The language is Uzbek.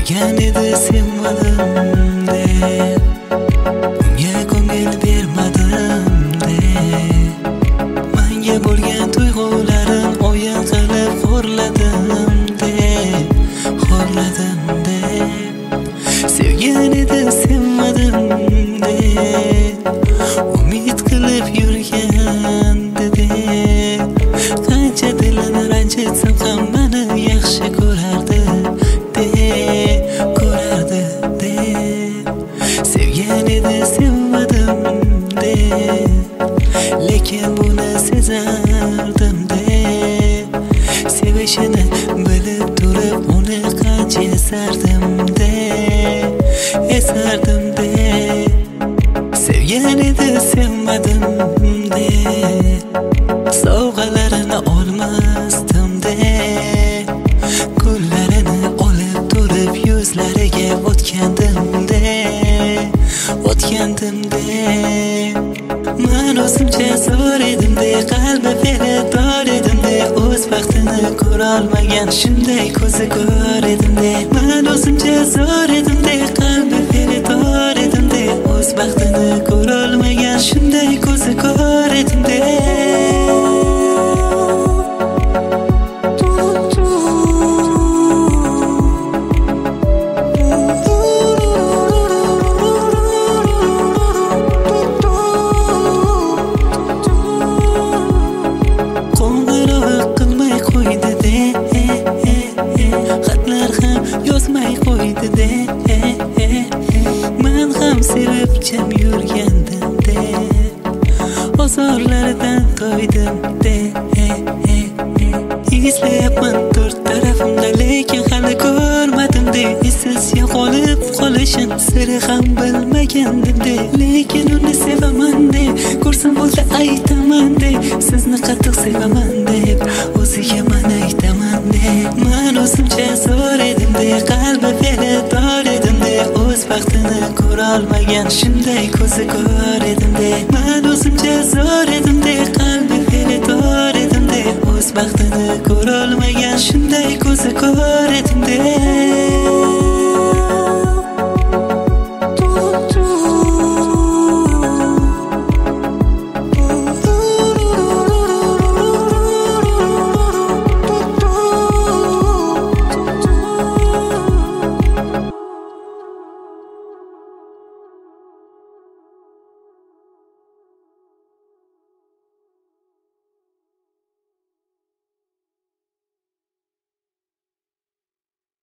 sevgan edi sevmadim deb, unga ko'ngil bermadim deb, menga bo'lgan tuyg'ularim o'yin qilib xo'rladim deb, sevgan edi sevmadim deb, umid qilib yurgandi deb, qancha dilini ranjitsam ham meni yaxshi ko'rardi deb, sevgan edi sevmadim deb, lekin buni sezardim deb, sevishini bilib turib uni qancha esardim deb, sevgan edi sevmadim deb, sovg'alarini olmasdim deb, gullarini olib turib yuzlariga o'tgandim deb, men o'zimcha zo'r edim deb, qalbi fe'ldor edim deb, o'z baxtini ko'rolmagan shunday ko'zi ko'r edim deb, men o'zimcha zo'r edim deb, qalbi fe'ldor edim deb, o'z baxtini ko'rolmagan shunday ko'zi ko'r edim xatlar ham yozmay qo'ydi de, men ham sevib jam yurgandim de, ozorlaridan to'ydim de, izlayapman to'rt tarafimda lekin hali ko'rmadim de, izsiz yo'qolib qolishim siri ham bilmagandim de, lekin uni sevaman de, ko'rsam bo'lsa aytaman de, sizni qattiq sevaman deb o'ziga men aytaman de, men o'zimcha zo'r edim de, qalbi fe'ldor edim de, o'z baxtini ko'rolmagan shunday ko'zi ko'r edim de, men o'zimcha zo'r edim de, qalbi fe'ldor edim de, o'z baxtini ko'rolmagan shunday ko'zi ko'r edim de.